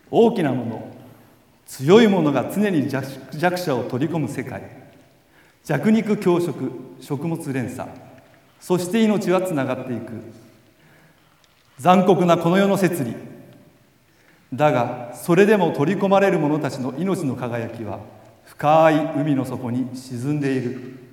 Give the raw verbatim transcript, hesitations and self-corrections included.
大きなもの、強いものが常に弱弱者を取り込む世界、弱肉強食、食物連鎖、そして命はつながっていく。残酷なこの世の摂理だが、それでも取り込まれる者たちの命の輝きは深い海の底に沈んでいる。